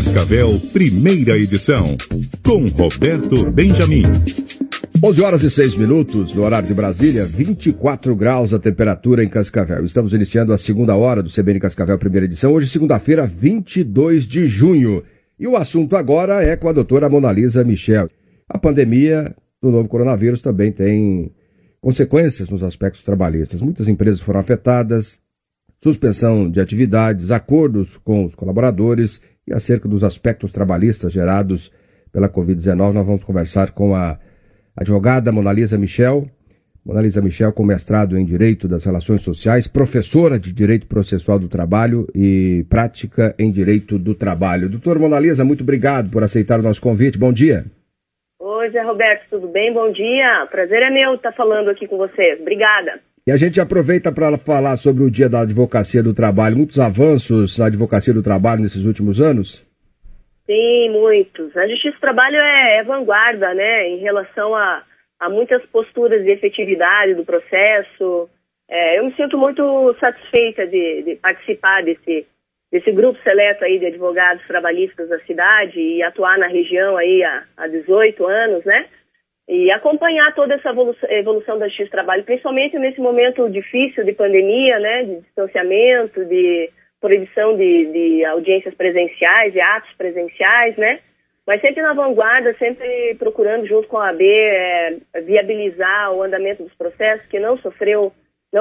Cascavel, primeira edição, com Roberto Benjamin. 11h06, no horário de Brasília, 24 graus a temperatura em Cascavel. Estamos iniciando a segunda hora do CBN Cascavel, primeira edição, hoje segunda-feira, 22 de junho. E o assunto agora é com a doutora Monalisa Michel. A pandemia do novo coronavírus também tem consequências nos aspectos trabalhistas. Muitas empresas foram afetadas, suspensão de atividades, acordos com os colaboradores e acerca dos aspectos trabalhistas gerados pela Covid-19. Nós vamos conversar com a advogada Monalisa Michel. Monalisa Michel, com mestrado em Direito das Relações Sociais, professora de Direito Processual do Trabalho e prática em Direito do Trabalho. Doutora Monalisa, muito obrigado por aceitar o nosso convite. Bom dia. Oi, Zé Roberto, tudo bem? Bom dia. Prazer é meu estar falando aqui com vocês. Obrigada. E a gente aproveita para falar sobre o Dia da Advocacia do Trabalho. Muitos avanços na Advocacia do Trabalho nesses últimos anos? Sim, muitos. A Justiça do Trabalho é vanguarda, né, em relação a muitas posturas de efetividade do processo. Eu me sinto muito satisfeita de participar desse grupo seleto aí de advogados trabalhistas da cidade e atuar na região aí há 18 anos, né? E acompanhar toda essa evolução da Justiça do Trabalho, principalmente nesse momento difícil de pandemia, né, de distanciamento, de proibição de audiências presenciais, de atos presenciais, né, mas sempre na vanguarda, sempre procurando, junto com a OAB, viabilizar o andamento dos processos, que não sofreu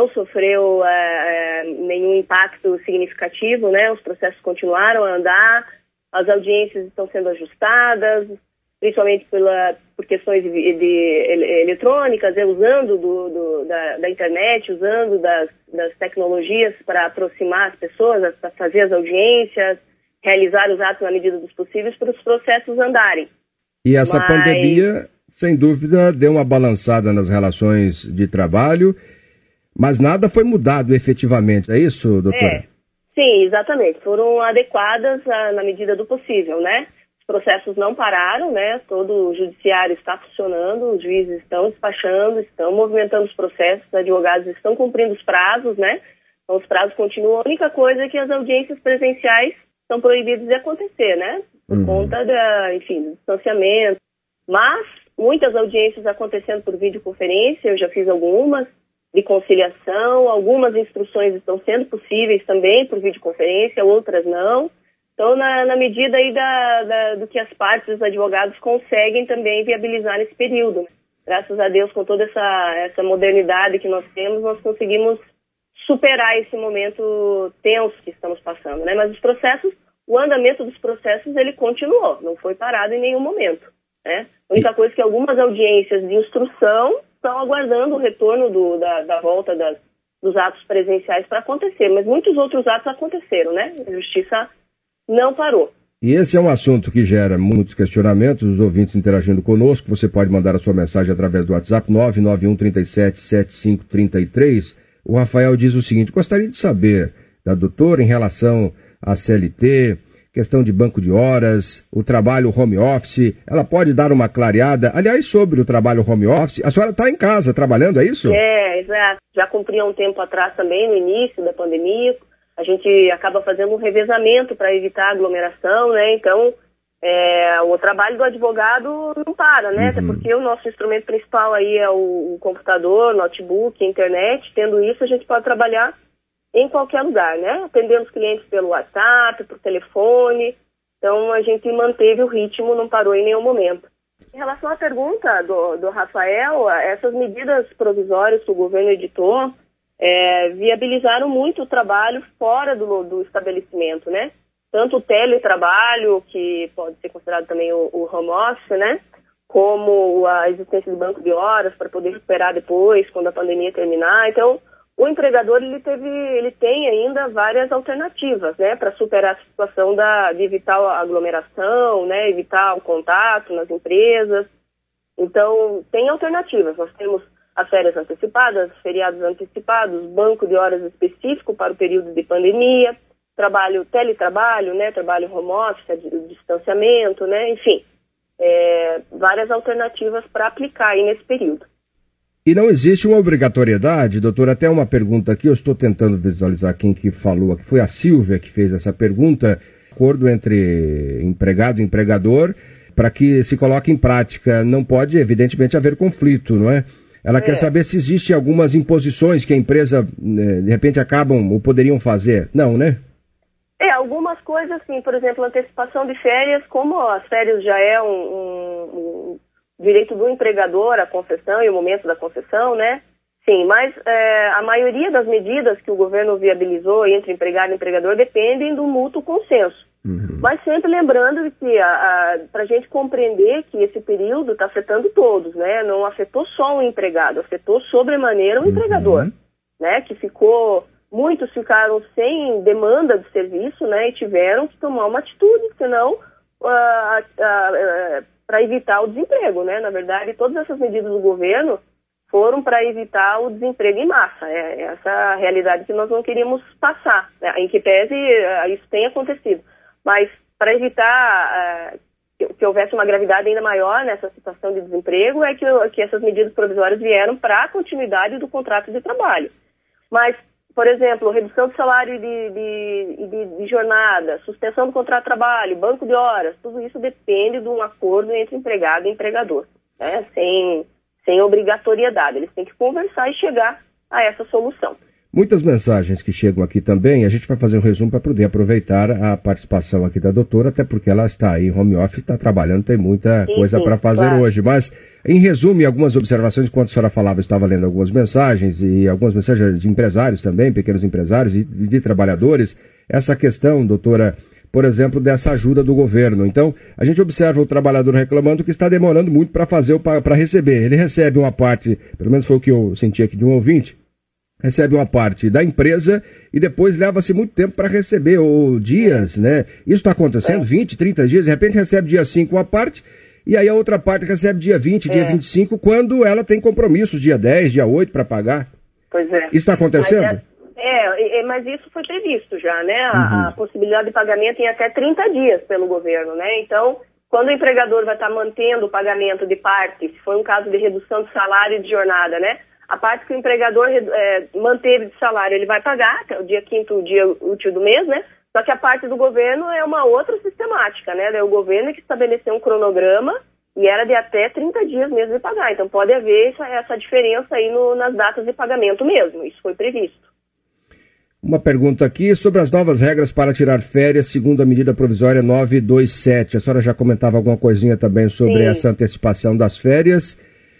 nenhum impacto significativo, né, os processos continuaram a andar, as audiências estão sendo ajustadas, principalmente por questões eletrônicas, usando da internet, usando das tecnologias para aproximar as pessoas, para fazer as audiências, realizar os atos na medida dos possíveis para os processos andarem. E essa pandemia, sem dúvida, deu uma balançada nas relações de trabalho, mas nada foi mudado efetivamente, é isso, doutora? Sim, exatamente. Foram adequadas na medida do possível, né? Processos não pararam, né? Todo o judiciário está funcionando, os juízes estão despachando, estão movimentando os processos, os advogados estão cumprindo os prazos, né? Então os prazos continuam. A única coisa é que as audiências presenciais são proibidas de acontecer, né? Por conta do distanciamento. Mas muitas audiências acontecendo por videoconferência, eu já fiz algumas, de conciliação, algumas instruções estão sendo possíveis também por videoconferência, outras não. Então, na medida aí do que as partes, os advogados conseguem também viabilizar nesse período. Graças a Deus, com toda essa modernidade que nós temos, nós conseguimos superar esse momento tenso que estamos passando, né? Mas o andamento dos processos, ele continuou, não foi parado em nenhum momento, né? A única coisa é que algumas audiências de instrução estão aguardando o retorno da volta dos atos presenciais para acontecer, mas muitos outros atos aconteceram, né? A Justiça não parou. E esse é um assunto que gera muitos questionamentos, os ouvintes interagindo conosco. Você pode mandar a sua mensagem através do WhatsApp 991377533. O Rafael diz o seguinte: gostaria de saber da doutora em relação à CLT, questão de banco de horas, o trabalho home office. Ela pode dar uma clareada, aliás, sobre o trabalho home office? A senhora está em casa trabalhando, é isso? Exato. Já cumpri há um tempo atrás também, no início da pandemia. A gente acaba fazendo um revezamento para evitar aglomeração, né? Então, o trabalho do advogado não para, né? Até porque o nosso instrumento principal aí é o computador, notebook, internet. Tendo isso, a gente pode trabalhar em qualquer lugar, né? Atendendo os clientes pelo WhatsApp, por telefone. Então, a gente manteve o ritmo, não parou em nenhum momento. Em relação à pergunta do Rafael, essas medidas provisórias que o governo editou, viabilizaram muito o trabalho fora do estabelecimento, né? Tanto o teletrabalho, que pode ser considerado também o home office, né? Como a existência de banco de horas para poder recuperar depois, quando a pandemia terminar. Então, o empregador ele tem ainda várias alternativas, né? Para superar a situação de evitar a aglomeração, né? Evitar o contato nas empresas. Então, tem alternativas. Nós temos as férias antecipadas, feriados antecipados, banco de horas específico para o período de pandemia, teletrabalho, né, trabalho home office, distanciamento, né, enfim, várias alternativas para aplicar aí nesse período. E não existe uma obrigatoriedade, doutor, até uma pergunta aqui, eu estou tentando visualizar quem que falou aqui, foi a Silvia que fez essa pergunta. acordo entre empregado e empregador para que se coloque em prática. Não pode, evidentemente, haver conflito, não é? Ela quer saber se existem algumas imposições que a empresa, de repente, acabam ou poderiam fazer. Não, né? Algumas coisas, sim. Por exemplo, antecipação de férias, como as férias já é um direito do empregador, a concessão e o momento da concessão, né? Sim, mas a maioria das medidas que o governo viabilizou entre empregado e empregador dependem do mútuo consenso. Mas sempre lembrando que para a gente compreender que esse período está afetando todos, né? Não afetou só o empregado, afetou sobremaneira o empregador, né? Muitos ficaram sem demanda de serviço, né? E tiveram que tomar uma atitude, senão para evitar o desemprego, né? Na verdade, todas essas medidas do governo foram para evitar o desemprego em massa. É essa a realidade que nós não queríamos passar, né? Em que pese isso tem acontecido. Mas para evitar que houvesse uma gravidade ainda maior nessa situação de desemprego, é que essas medidas provisórias vieram para a continuidade do contrato de trabalho. Mas, por exemplo, redução do salário de jornada, suspensão do contrato de trabalho, banco de horas, tudo isso depende de um acordo entre empregado e empregador, né? Sem obrigatoriedade. Eles têm que conversar e chegar a essa solução. Muitas mensagens que chegam aqui também, a gente vai fazer um resumo para poder aproveitar a participação aqui da doutora, até porque ela está aí em home office, está trabalhando, tem muita coisa para fazer hoje. Mas, em resumo, algumas observações, enquanto a senhora falava, eu estava lendo algumas mensagens, e algumas mensagens de empresários também, pequenos empresários e de trabalhadores. Essa questão, doutora, por exemplo, dessa ajuda do governo. Então, a gente observa o trabalhador reclamando que está demorando muito para receber. Ele recebe uma parte, pelo menos foi o que eu senti aqui de um ouvinte, recebe uma parte da empresa e depois leva-se muito tempo para receber, ou dias, né? Isso está acontecendo, 20, 30 dias, de repente recebe dia 5 uma parte, e aí a outra parte recebe dia 20, dia 25, quando ela tem compromissos, dia 10, dia 8 para pagar. Pois é. Isso está acontecendo? Mas isso foi previsto já, né? A possibilidade de pagamento em até 30 dias pelo governo, né? Então, quando o empregador vai estar mantendo o pagamento de parte, se for um caso de redução de salário e de jornada, né? A parte que o empregador manteve de salário, ele vai pagar, até o dia 5º, dia útil do mês, né? Só que a parte do governo é uma outra sistemática, né? É o governo que estabeleceu um cronograma e era de até 30 dias mesmo de pagar. Então pode haver essa diferença aí nas datas de pagamento mesmo. Isso foi previsto. Uma pergunta aqui sobre as novas regras para tirar férias, segundo a medida provisória 927. A senhora já comentava alguma coisinha também sobre essa antecipação das férias.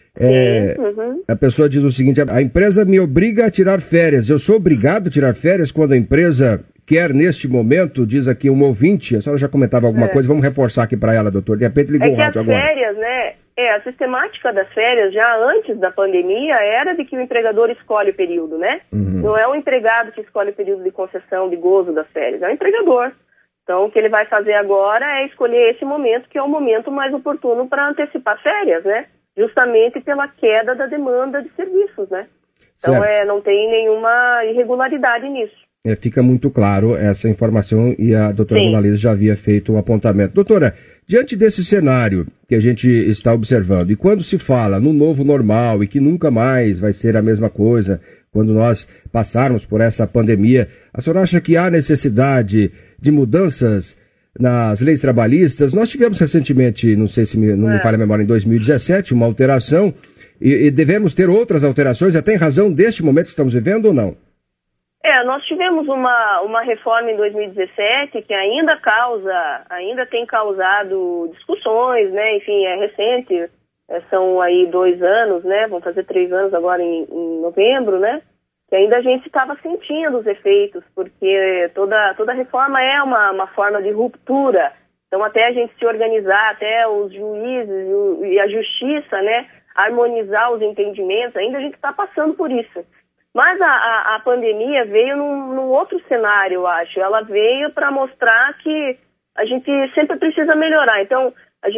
A pessoa diz o seguinte: a empresa me obriga a tirar férias. Eu sou obrigado a tirar férias quando a empresa quer neste momento? Diz aqui um ouvinte. A senhora já comentava alguma coisa, vamos reforçar aqui para ela, doutor. De repente ligou o rádio agora. As férias, né? A sistemática das férias, já antes da pandemia, era de que o empregador escolhe o período, né? Não é o empregado que escolhe o período de concessão, de gozo das férias, é o empregador. Então, o que ele vai fazer agora é escolher esse momento, que é o momento mais oportuno para antecipar férias, né? Justamente pela queda da demanda de serviços, né? Então, não tem nenhuma irregularidade nisso. Fica muito claro essa informação e a doutora Monalisa já havia feito um apontamento. Doutora, diante desse cenário que a gente está observando, e quando se fala no novo normal e que nunca mais vai ser a mesma coisa quando nós passarmos por essa pandemia, a senhora acha que há necessidade de mudanças nas leis trabalhistas? Nós tivemos recentemente, não sei se não me falha a memória, em 2017, uma alteração, e devemos ter outras alterações, até em razão deste momento que estamos vivendo ou não? Nós tivemos uma reforma em 2017 que ainda tem causado discussões, né? Enfim, é recente, são aí 2 anos, né? Vão fazer 3 anos agora em novembro, né? Que ainda a gente estava sentindo os efeitos, porque toda reforma é uma forma de ruptura. Então, até a gente se organizar, até os juízes e a justiça, né? Harmonizar os entendimentos, ainda a gente está passando por isso. Mas a pandemia veio num outro cenário, eu acho. Ela veio para mostrar que a gente sempre precisa melhorar. Então,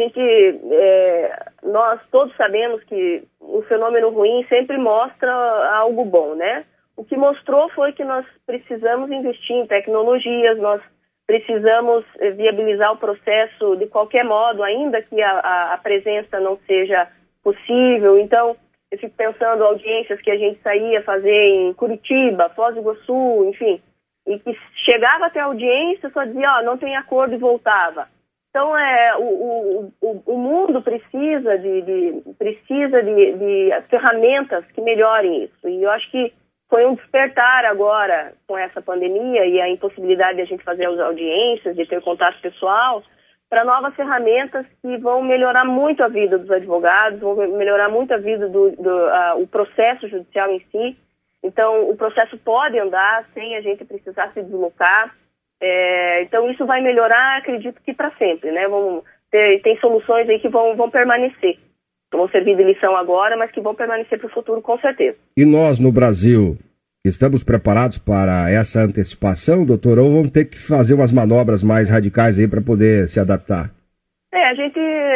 nós todos sabemos que o fenômeno ruim sempre mostra algo bom, né? O que mostrou foi que nós precisamos investir em tecnologias, nós precisamos viabilizar o processo de qualquer modo, ainda que a presença não seja possível. Então, eu fico pensando audiências que a gente saía fazer em Curitiba, Foz do Iguaçu, enfim. e que chegava até a audiência, só dizia, não tem acordo e voltava. Então, o mundo precisa de ferramentas que melhorem isso. E eu acho que foi um despertar agora com essa pandemia e a impossibilidade de a gente fazer as audiências, de ter contato pessoal, para novas ferramentas que vão melhorar muito a vida dos advogados, vão melhorar muito a vida o processo judicial em si. Então, o processo pode andar sem a gente precisar se deslocar. Então, isso vai melhorar, acredito que para sempre, né? Tem soluções aí que vão permanecer. Vão servir de lição agora, mas que vão permanecer para o futuro, com certeza. E nós, no Brasil, estamos preparados para essa antecipação, doutor? Ou vamos ter que fazer umas manobras mais radicais aí para poder se adaptar? A gente,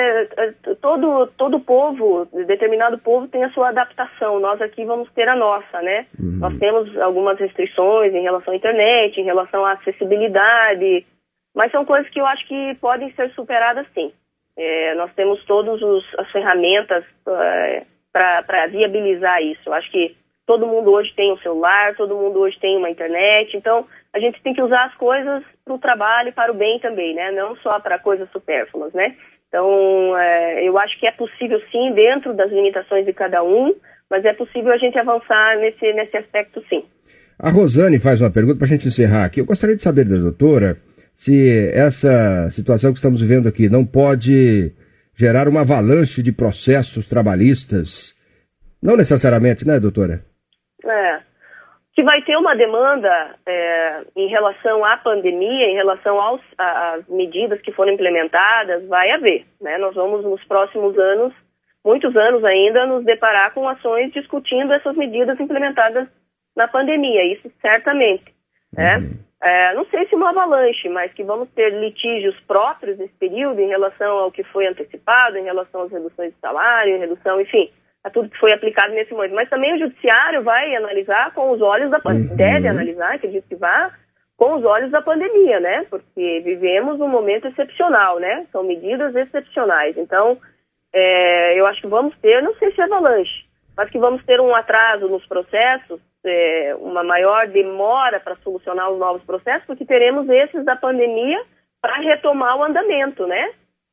todo povo, determinado povo tem a sua adaptação. Nós aqui vamos ter a nossa, né? Nós temos algumas restrições em relação à internet, em relação à acessibilidade, mas são coisas que eu acho que podem ser superadas sim. Nós temos todas as ferramentas para viabilizar isso. Eu acho que todo mundo hoje tem um celular, todo mundo hoje tem uma internet, então a gente tem que usar as coisas para o trabalho e para o bem também, né? Não só para coisas supérfluas, né? Então, eu acho que é possível sim, dentro das limitações de cada um, mas é possível a gente avançar nesse aspecto sim. A Rosane faz uma pergunta para a gente encerrar aqui. Eu gostaria de saber da doutora se essa situação que estamos vivendo aqui não pode gerar uma avalanche de processos trabalhistas. Não necessariamente, né, doutora? Que vai ter uma demanda em relação à pandemia, em relação às medidas que foram implementadas, vai haver, né? Nós vamos nos próximos anos, muitos anos ainda, nos deparar com ações discutindo essas medidas implementadas na pandemia, isso certamente, né? Não sei se uma avalanche, mas que vamos ter litígios próprios nesse período em relação ao que foi antecipado, em relação às reduções de salário, redução, enfim, a tudo que foi aplicado nesse momento. Mas também o judiciário vai analisar com os olhos da pandemia, deve analisar, acredito que vá, com os olhos da pandemia, né? Porque vivemos um momento excepcional, né? São medidas excepcionais. Então, eu acho que vamos ter, não sei se é avalanche, mas que vamos ter um atraso nos processos, uma maior demora para solucionar os novos processos, porque teremos esses da pandemia para retomar o andamento, né?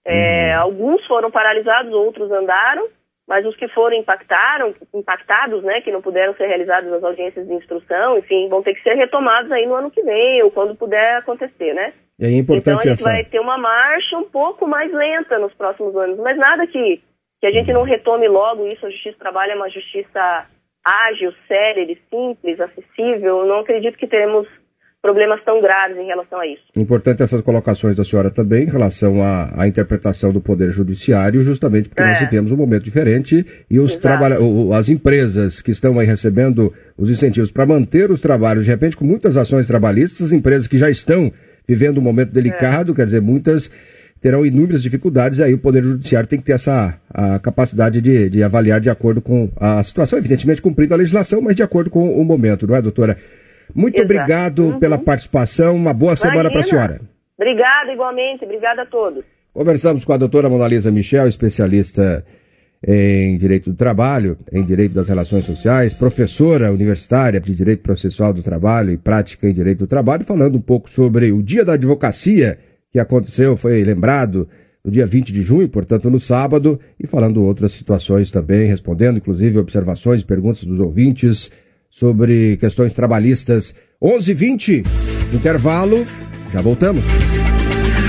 Alguns foram paralisados, outros andaram, mas os que foram impactados, né, que não puderam ser realizados nas audiências de instrução, enfim, vão ter que ser retomados aí no ano que vem, ou quando puder acontecer, né? E é importante então a gente vai ter uma marcha um pouco mais lenta nos próximos anos, mas nada que a gente não retome logo isso. A Justiça do Trabalho é uma justiça ágil, célere, simples, acessível. Eu não acredito que teremos problemas tão graves em relação a isso. Importante essas colocações da senhora também em relação à interpretação do Poder Judiciário, justamente porque nós vivemos um momento diferente e as empresas que estão aí recebendo os incentivos para manter os trabalhos, de repente com muitas ações trabalhistas, as empresas que já estão vivendo um momento delicado, quer dizer, muitas terão inúmeras dificuldades, aí o Poder Judiciário tem que ter a capacidade de avaliar de acordo com a situação, evidentemente cumprindo a legislação, mas de acordo com o momento, não é, doutora? Muito obrigado pela participação, uma boa semana para a senhora. Obrigada, igualmente, obrigada a todos. Conversamos com a doutora Monalisa Michel, especialista em Direito do Trabalho, em Direito das Relações Sociais, professora universitária de Direito Processual do Trabalho e Prática em Direito do Trabalho, falando um pouco sobre o Dia da Advocacia, que aconteceu, foi lembrado, no dia 20 de junho, portanto no sábado, e falando outras situações também, respondendo inclusive observações e perguntas dos ouvintes sobre questões trabalhistas. 11h20, intervalo, já voltamos.